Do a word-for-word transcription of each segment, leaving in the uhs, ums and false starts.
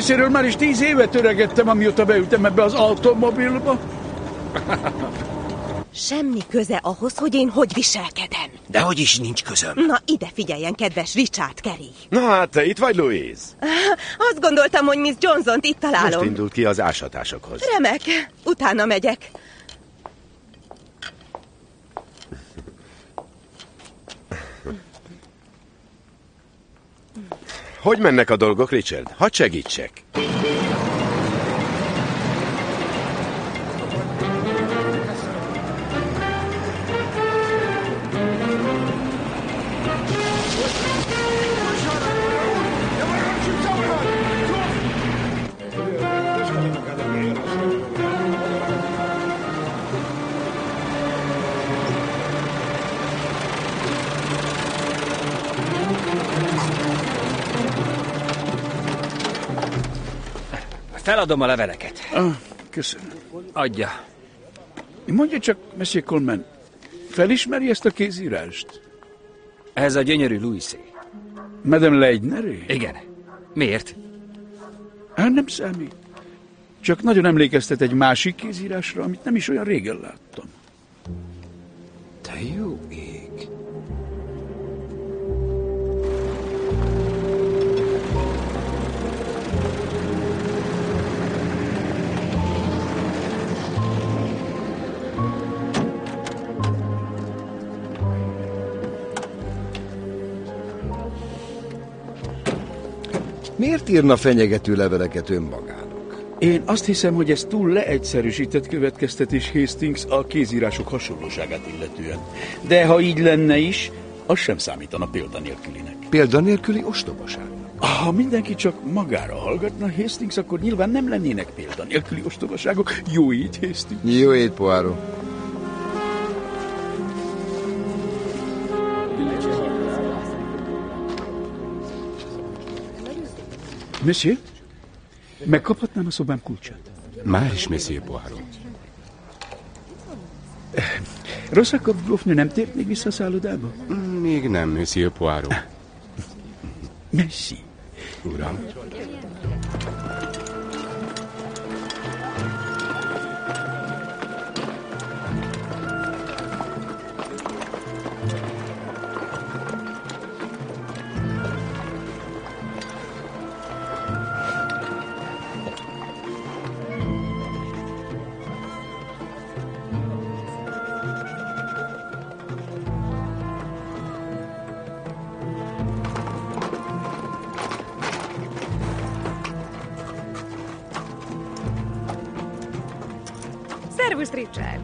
részéről már is tíz éve töregettem, amióta beültem ebbe az automobilba. Semmi köze ahhoz, hogy én hogy viselkedem. Dehogy is nincs közöm. Na, ide figyeljen, kedves Richard Carey. Na hát, te itt vagy, Louise? Azt gondoltam, hogy Miss Johnson-t itt találom. Most indult ki az ásatásokhoz. Remek, utána megyek. Hogy mennek a dolgok, Richard? Hadd segítsek. Feladom a leveleket. Ah, köszönöm. Adja. Mondja csak, Monsieur Coleman, felismeri ezt a kézírást? Ez a gyönyörű Louisé. Madame Leidneré? Igen. Miért? Hát nem számít. Csak nagyon emlékeztet egy másik kézírásra, amit nem is olyan régen láttam. Te jó ég. Miért írna fenyegető leveleket önmagának? Én azt hiszem, hogy ez túl leegyszerűsített következtetés, Hastings, a kézírások hasonlóságát illetően. De ha így lenne is, az sem számítana példanélkülinek. Példanélküli ostobaság? Ha mindenki csak magára hallgatna, Hastings, akkor nyilván nem lennének példanélküli ostobaságok. Jó így, Hastings. Jó így, Poirot. Monsieur, megkaphatnám a szobám kulcsát? Már is, Monsieur Poirot. Rosszakov grófnő nem tért még vissza a szállodába? Még nem, Monsieur Poirot. Merci. Uram. Szervusz, Richard!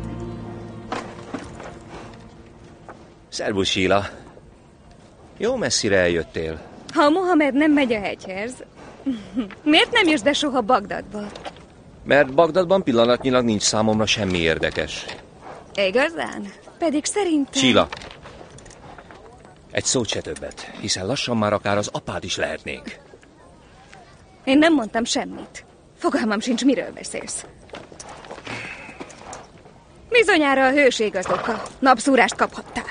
Szervusz, Sheila. Jó messzire eljöttél. Ha Mohamed nem megy a hegyhez, miért nem jössz be soha Bagdadba? Mert Bagdadban pillanatnyilag nincs számomra semmi érdekes. Igazán? Pedig szerintem... Sheila, egy szót se többet, hiszen lassan már akár az apád is lehetnénk. Én nem mondtam semmit. Fogalmam sincs, miről beszélsz. Bizonyára a hőség az oka. Napszúrást kaphattál.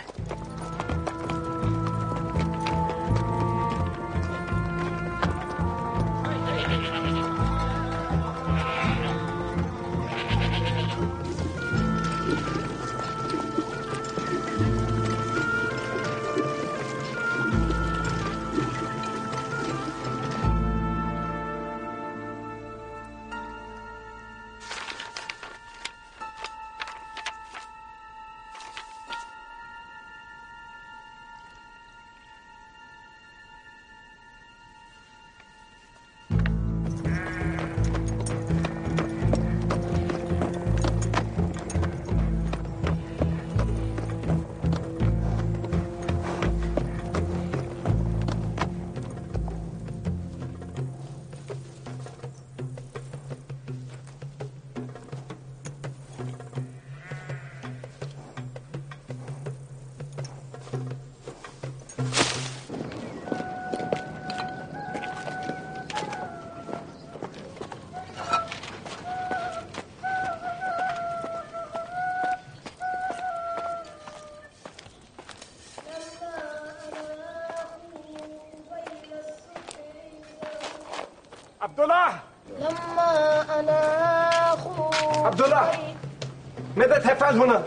عبد الله ماذا تفعل هنا؟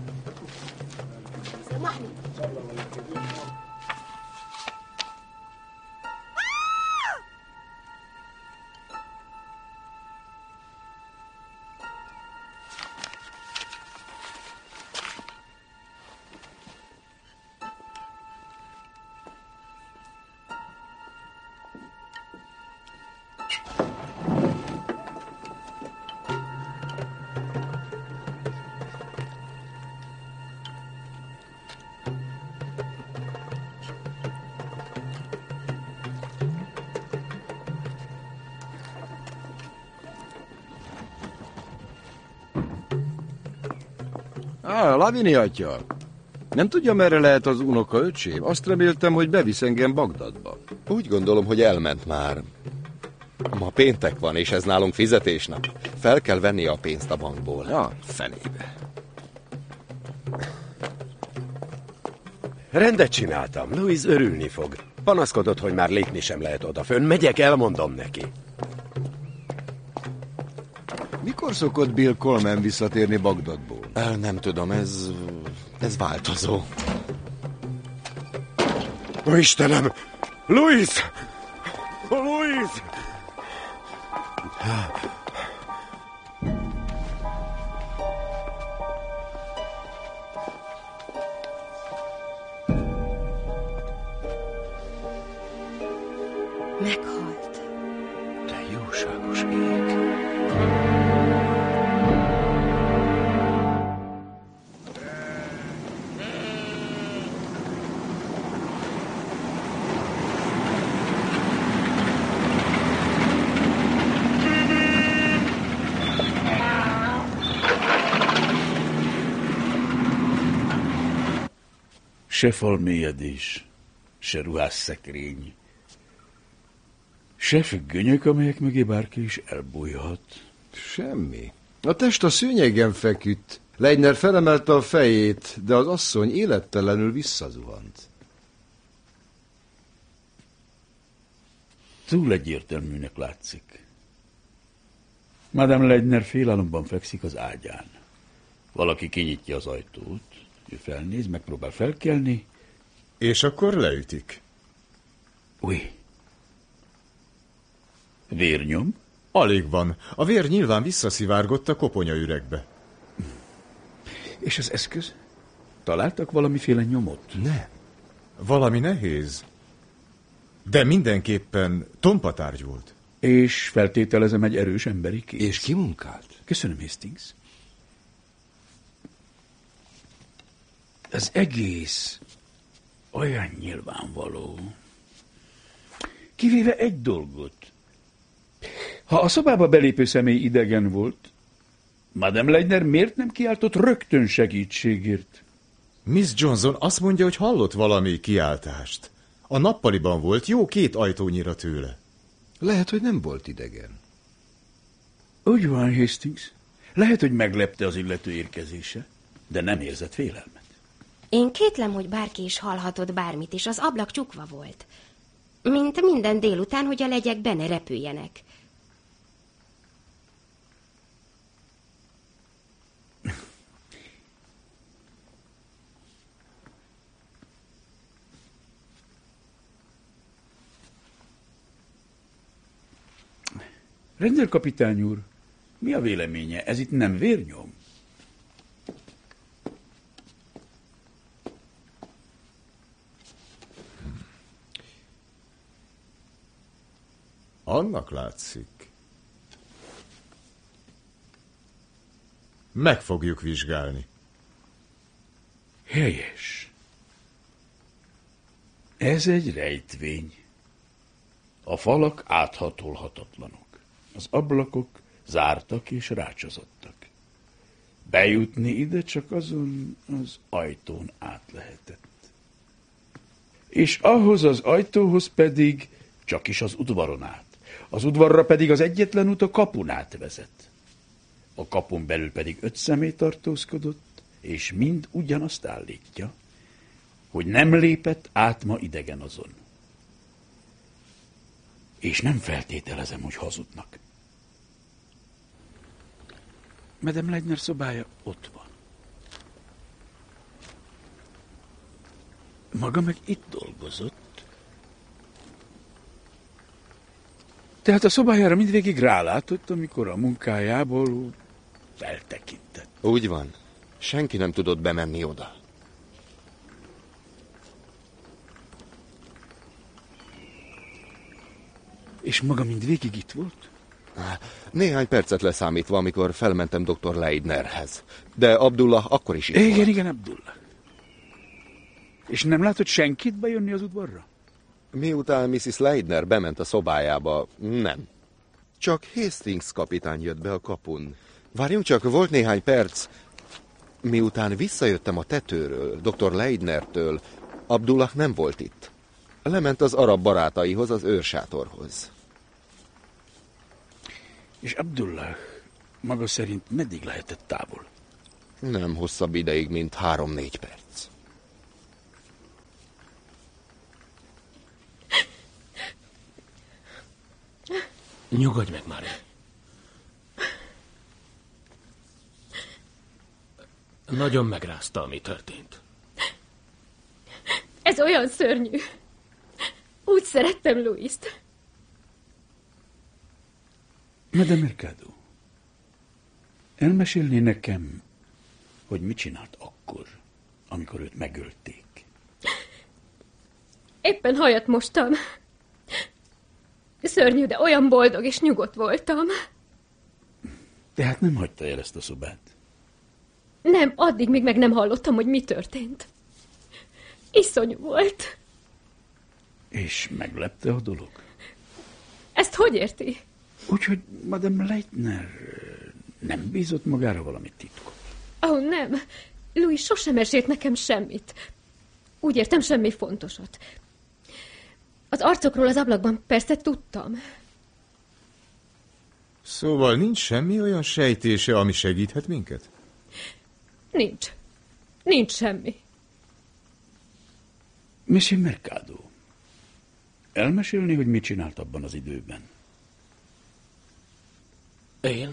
Á, Lavini atya. Nem tudja, merre lehet az unoka öcsém? Azt reméltem, hogy bevisz engem Bagdadba. Úgy gondolom, hogy elment már. Ma péntek van, és ez nálunk fizetésnap. Fel kell venni a pénzt a bankból. Ja, fenébe. Rendet csináltam. Louise örülni fog. Panaszkodott, hogy már lépni sem lehet odafönn. Megyek, elmondom neki. Mikor szokott Bill Coleman visszatérni Bagdadból? El nem tudom, ez... ez változó. Ó, Istenem! Louise! Louise! Meghalt. Te jóságos ég. Se falmélyedés, se ruhásszekrény, se függönyök, amelyek mögé bárki is elbújhat. Semmi. A test a szőnyegen feküdt. Leitner felemelte a fejét, de az asszony élettelenül visszazuhant. Túl egyértelműnek látszik. Madame Leitner félálomban fekszik az ágyán. Valaki kinyitja az ajtót, ő felnéz, megpróbál felkelni. És akkor leütik. Új. Vérnyom? Alig van. A vér nyilván visszaszivárgott a koponyaüregbe. És az eszköz? Találtak valamiféle nyomot? Nem. Valami nehéz. De mindenképpen tompatárgy volt. És feltételezem egy erős emberi kéz. És kimunkált? Köszönöm, Hastings. Az egész olyan nyilvánvaló. Kivéve egy dolgot. Ha a szobába belépő személy idegen volt, Madame Leitner miért nem kiáltott rögtön segítségért? Miss Johnson azt mondja, hogy hallott valami kiáltást. A nappaliban volt, jó két ajtónyira tőle. Lehet, hogy nem volt idegen. Úgy van, Hastings. Lehet, hogy meglepte az illető érkezése, de nem érzett félelmet. Én kétlem, hogy bárki is hallhatott bármit, és az ablak csukva volt. Mint minden délután, hogy a legyek be ne repüljenek. Rendőrkapitány úr, mi a véleménye? Ez itt nem vérnyom? Annak látszik. Meg fogjuk vizsgálni. Helyes. Ez egy rejtvény. A falak áthatolhatatlanok. Az ablakok zártak és rácsozottak. Bejutni ide csak azon az ajtón át lehetett. És ahhoz az ajtóhoz pedig csak is az udvaron át. Az udvarra pedig az egyetlen út a kapun át vezet. A kapun belül pedig öt személy tartózkodott, és mind ugyanazt állítja, hogy nem lépett át ma idegen azon. És nem feltételezem, hogy hazudnak. Madame Leitner szobája ott van. Maga meg itt dolgozott. Tehát a szobájára mindvégig rálátott, amikor a munkájából eltekintett. Úgy van. Senki nem tudott bemenni oda. És maga mindvégig itt volt? Néhány percet leszámítva, amikor felmentem doktor Leitnerhez. De Abdullah akkor is itt igen, volt. Igen, Abdullah. És nem látott senkit bejönni az udvarra? Miután missus Leitner bement a szobájába, nem. Csak Hastings kapitány jött be a kapun. Várjunk csak, volt néhány perc. Miután visszajöttem a tetőről, doktor Leitnertől, Abdullah nem volt itt. Lement az arab barátaihoz, az őrsátorhoz. És Abdullah maga szerint meddig lehetett távol? Nem hosszabb ideig, mint három-négy perc. Nyugodj meg, Mari. Nagyon megrázta, ami történt. Ez olyan szörnyű. Úgy szerettem Louist. Madame Mercado, elmesélné nekem, hogy mit csinált akkor, amikor őt megölték? Éppen hajat mostam. Szörnyű, de olyan boldog és nyugodt voltam. Tehát nem hagyta el ezt a szobát? Nem, addig még meg nem hallottam, hogy mi történt. Iszonyú volt. És meglepte a dolog? Ezt hogy érti? Úgyhogy Madame Leitner nem bízott magára valami titkot. Ó, oh, nem. Louis sosem mesélt nekem semmit. Úgy értem, semmi fontosat. Az arcokról az ablakban persze tudtam. Szóval nincs semmi olyan sejtése, ami segíthet minket? Nincs. Nincs semmi. Monsieur Mercado, elmesélni, hogy mit csinált abban az időben? Én?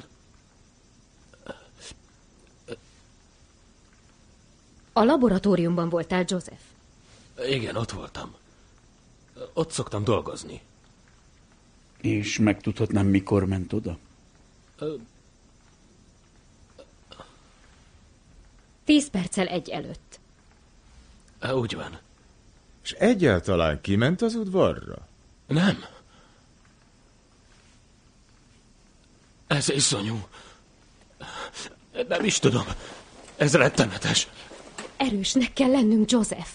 A laboratóriumban voltál, Joseph? Igen, ott voltam. Ott szoktam dolgozni. És megtudhatnám, mikor ment oda? Tíz perccel egy előtt. Úgy van. És egyáltalán kiment az udvarra? Nem. Ez iszonyú. Nem is tudom. Ez rettenetes. Erősnek kell lennünk, Joseph.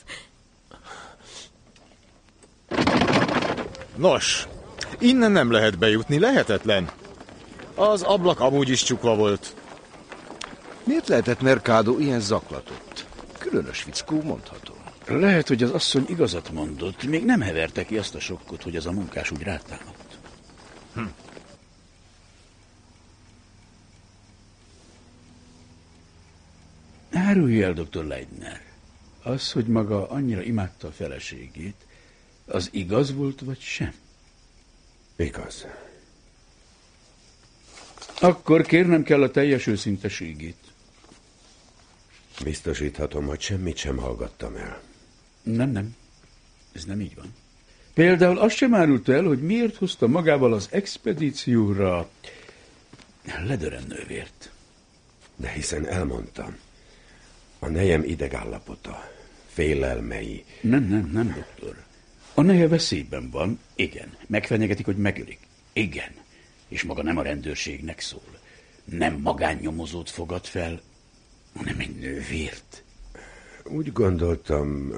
Nos, innen nem lehet bejutni, lehetetlen. Az ablak amúgy is csukva volt. Miért lehetett Mercado ilyen zaklatott? Különös fickó, mondható. Lehet, hogy az asszony igazat mondott, még nem heverte ki azt a sokkot, hogy az a munkás úgy rátámadt. Hm. Árulj el, doktor Leitner, az, hogy maga annyira imádta a feleségét, az igaz volt, vagy sem? Igaz. Akkor kérnem kell a teljes őszinteségét. Biztosíthatom, hogy semmit sem hallgattam el. Nem, nem. Ez nem így van. Például azt sem árulta el, hogy miért hozta magával az expedícióra Ledören nővért. De hiszen elmondtam. A nejem idegállapota, félelmei... Nem, nem, nem, doktor. A neje veszélyben van, igen. Megfenyegetik, hogy megölik. Igen. És maga nem a rendőrségnek szól. Nem magánnyomozót fogad fel, hanem egy nővért. Úgy gondoltam,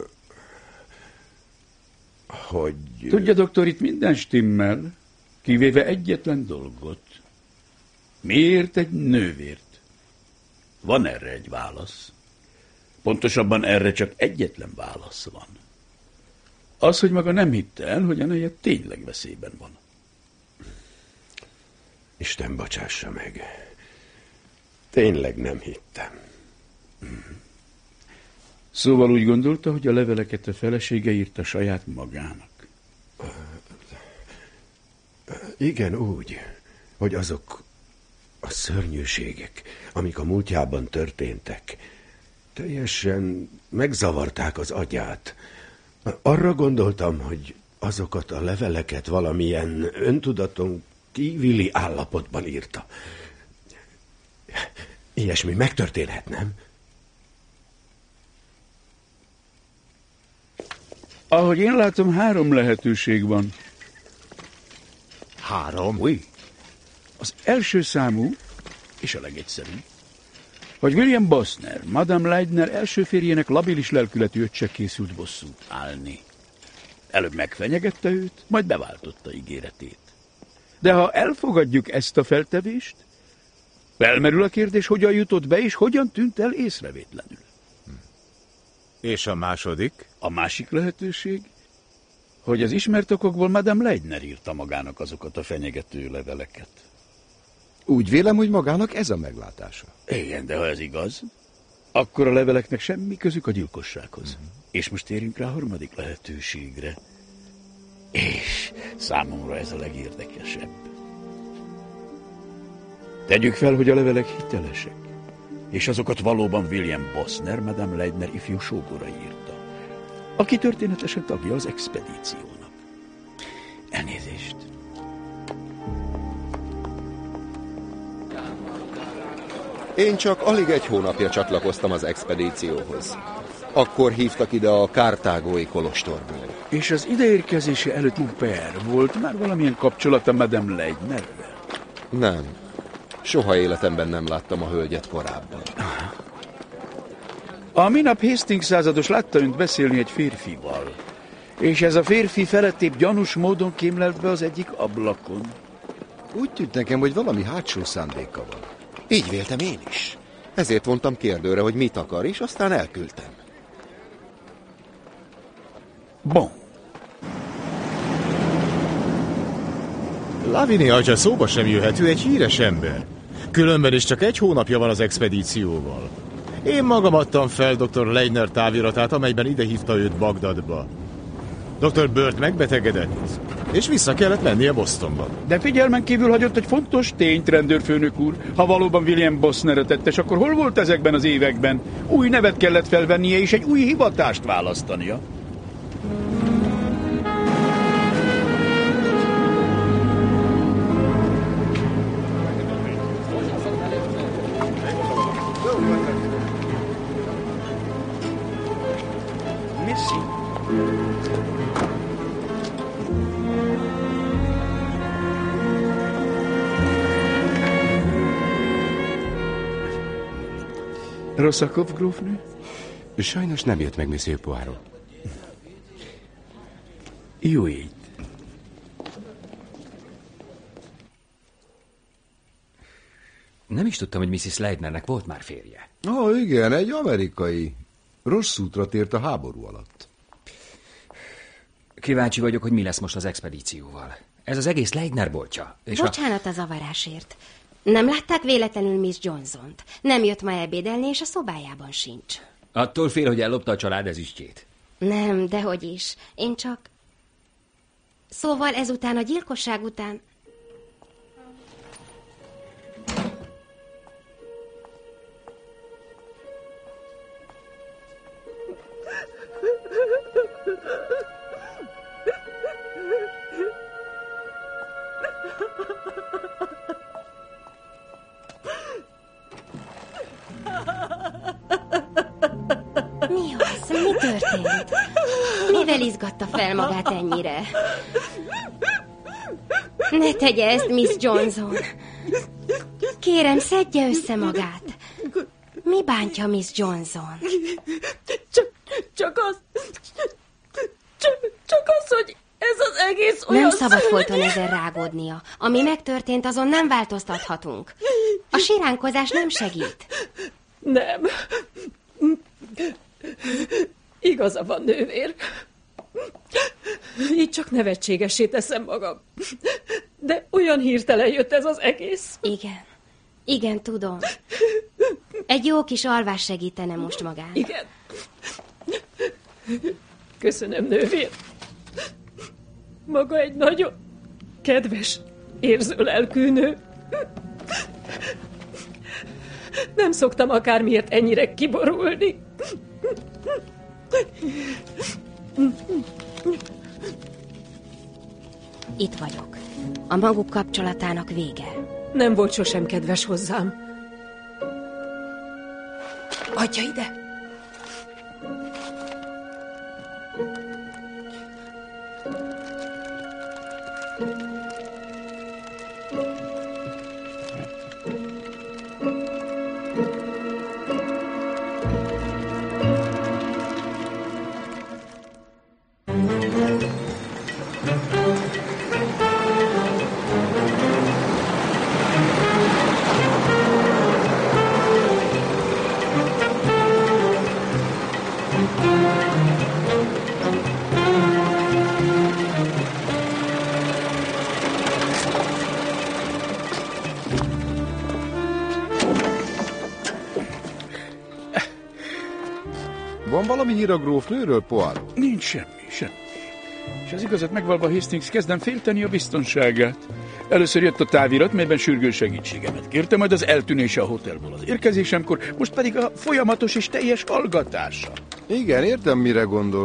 hogy... Tudja, doktor, itt minden stimmel, kivéve egyetlen dolgot. Miért egy nővért? Van erre egy válasz. Pontosabban erre csak egyetlen válasz van. Az, hogy maga nem hitte el, hogy a neje tényleg veszélyben van. Isten bocsássa meg. Tényleg nem hittem. Szóval úgy gondolta, hogy a leveleket a felesége írta saját magának. Igen, úgy, hogy azok a szörnyűségek, amik a múltjában történtek, teljesen megzavarták az agyát. Arra gondoltam, hogy azokat a leveleket valamilyen öntudaton kívüli állapotban írta. Ilyesmi megtörténhet, nem? Ahogy én látom, három lehetőség van. Három? Új. Az első számú, és a legegyszerűbb, hogy William Bosner, Madame Leidner első férjének labilis lelkületű öccse készült bosszút állni. Előbb megfenyegette őt, majd beváltotta ígéretét. De ha elfogadjuk ezt a feltevést, felmerül a kérdés, hogyan jutott be, és hogyan tűnt el észrevétlenül. És a második? A másik lehetőség, hogy az ismert okokból Madame Leidner írta magának azokat a fenyegető leveleket. Úgy vélem, hogy magának ez a meglátása. Igen, de ha ez igaz, akkor a leveleknek semmi közük a gyilkossághoz. Mm-hmm. És most térjünk rá a harmadik lehetőségre. És számomra ez a legérdekesebb. Tegyük fel, hogy a levelek hitelesek, és azokat valóban William Bosner, Madame Leidner ifjú sógora írta, aki történetesen tagja az expedíciónak. Elnézést. Én csak alig egy hónapja csatlakoztam az expedícióhoz. Akkor hívtak ide a kártágói kolostorból. És az ideérkezése előtt Huppert volt már valamilyen kapcsolata Madame Leidnerrel? Nem. Soha életemben nem láttam a hölgyet korábban. A minap Hastings százados látta önt beszélni egy férfival, és ez a férfi felettébb gyanús módon kémlelt be az egyik ablakon. Úgy tűnt nekem, hogy valami hátsó szándéka van. Így véltem én is. Ezért vontam kérdőre, hogy mit akar, és aztán elküldtem. Bon. Lavinia atya szóba sem jöhet, ő egy híres ember. Különben is csak egy hónapja van az expedícióval. Én magam adtam fel doktor Leidner táviratát, amelyben ide hívta őt Bagdadba. doktor Bird megbetegedett, és vissza kellett mennie Bostonba. De figyelmen kívül hagyott egy fontos tényt, rendőrfőnök úr. Ha valóban William Bosner tettes, akkor hol volt ezekben az években? Új nevet kellett felvennie, és egy új hivatást választania. Rosszakov grófnő? Sajnos nem jött meg, Monsieur Poirot. Jó így. Nem is tudtam, hogy missis Leidnernek volt már férje. Ó, oh, igen, egy amerikai. Rossz útra tért a háború alatt. Kíváncsi vagyok, hogy mi lesz most az expedícióval. Ez az egész Leidner boltja. És Bocsánat a... a zavarásért. Nem látták véletlenül Miss Johnson-t? Nem jött ma ebédelni, és a szobájában sincs. Attól fél, hogy ellopta a család ezüstjét. Nem, dehogy is. Én csak... Szóval ezután a gyilkosság után... Mi az? Mi történt? Mivel izgatta fel magát ennyire? Ne tegye ezt, Miss Johnson. Kérem, szedje össze magát. Mi bántja Miss Johnson? Csak, csak az... Csak, csak az, hogy ez az egész olyan... Nem szabad folyton ezen rágódnia. Ami megtörtént, azon nem változtathatunk. A siránkozás nem segít. Nem. Igaza van, nővér. Így csak nevetségessé teszem magam. De olyan hirtelen jött ez az egész. Igen. Igen, tudom. Egy jó kis alvás segítene most magán. Igen. Köszönöm, nővér. Maga egy nagyon kedves, érző lelkű nő. Nem szoktam akármiért ennyire kiborulni. Itt vagyok. A maguk kapcsolatának vége. Nem volt sosem kedves hozzám. Adja ide! Van valami hír a grófnőről, Poirot? Nincs semmi, semmi. És az igazat megvalva, Hastings, kezdem félteni a biztonságát. Először jött a távirat, melyben sürgős segítségemet kérte, majd az eltűnése a hotelból az érkezésemkor, most pedig a folyamatos és teljes hallgatása. Igen, értem, mire gondol.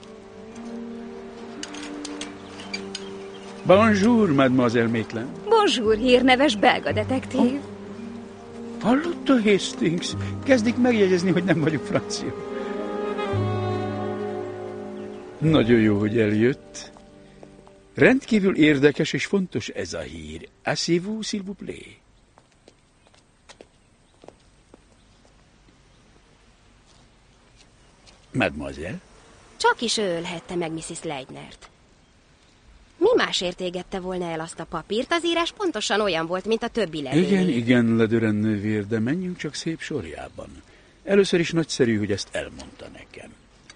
Bonjour, mademoiselle Maitland. Bonjour, hírneves belga detektív. Oh. Hallotta, Hastings? Kezdik megjegyezni, hogy nem vagyok francia. Nagyon jó, hogy eljött. Rendkívül érdekes és fontos ez a hír. Asseyez-vous, s'il vous plaît. Mademoiselle? Csak is ő ölhette meg missus Leitnert. Mi másért égette volna el azt a papírt? Az írás pontosan olyan volt, mint a többi levél. Igen, igen, Ledören nővér, de menjünk csak szép sorjában. Először is nagyszerű, hogy ezt elmondta nekem.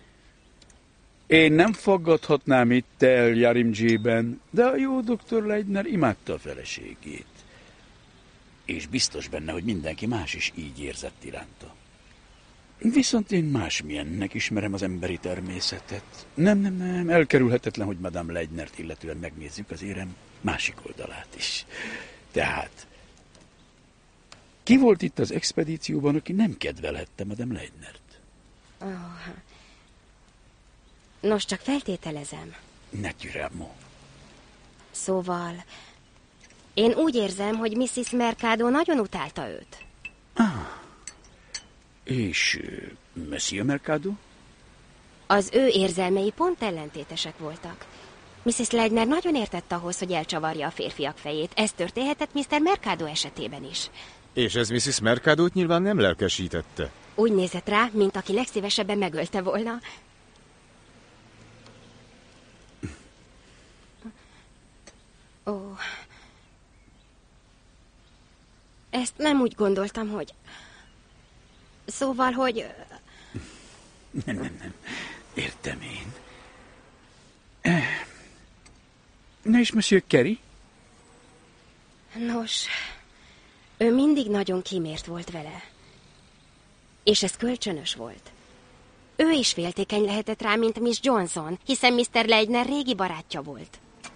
Én nem faggathatnám itt el Yarimdzsében, de a jó doktor Leitner imádta a feleségét. És biztos benne, hogy mindenki más is így érzett iránta. Viszont én másmilyennek ismerem az emberi természetet. Nem, nem, nem, elkerülhetetlen, hogy Madame Leitnert illetően megnézzük az érem másik oldalát is. Tehát, ki volt itt az expedícióban, aki nem kedvelhette Madame Leitnert? Oh. Nos, csak feltételezem. Naturellement. Szóval, én úgy érzem, hogy missus Mercado nagyon utálta őt. Ah. És uh, Monsieur Mercado? Az ő érzelmei pont ellentétesek voltak. missus Leitner nagyon értett ahhoz, hogy elcsavarja a férfiak fejét. Ez történhetett miszter Mercado esetében is. És ez missus Mercadót nyilván nem lelkesítette. Úgy nézett rá, mint aki legszívesebben megölte volna. Ó. Oh. Ezt nem úgy gondoltam, hogy... Szóval, hogy... Nem, nem, nem. Értem én. Na és Monsieur Carey? Nos, ő mindig nagyon kímért volt vele. És ez kölcsönös volt. Ő is féltékeny lehetett rá, mint Miss Johnson, hiszen miszter Leitner régi barátja volt.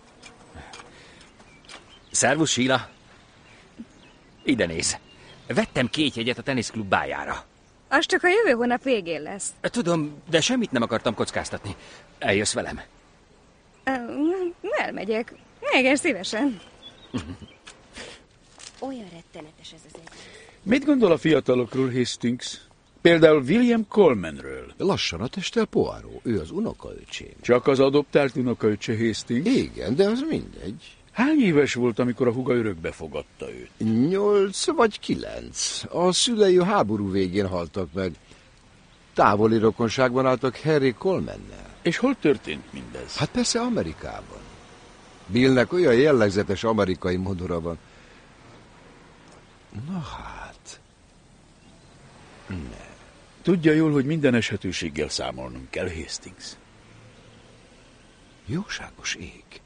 Szervusz, Sheila. Ide néz. Vettem két jegyet a teniszklub bájára. Az csak a jövő hónap végén lesz. Tudom, de semmit nem akartam kockáztatni. Eljössz velem? Elmegyek. Igen, szívesen. Olyan rettenetes ez az egy. Mit gondol a fiatalokról, Hastings? Például William Colemanről. Lassan a testel, Poirot. Ő az unokaöcsém. Csak az adoptált unokaöccse, Hastings? Igen, de az mindegy. Hány éves volt, amikor a húga örökbe fogadta őt? Nyolc vagy kilenc. A szülei a háború végén haltak meg. Távoli rokonságban álltak Harry Colemannel. És hol történt mindez? Hát persze Amerikában. Billnek olyan jellegzetes amerikai modora van. Na hát... Ne. Tudja jól, hogy minden esetőséggel számolnunk kell, Hastings. Jóságos ég.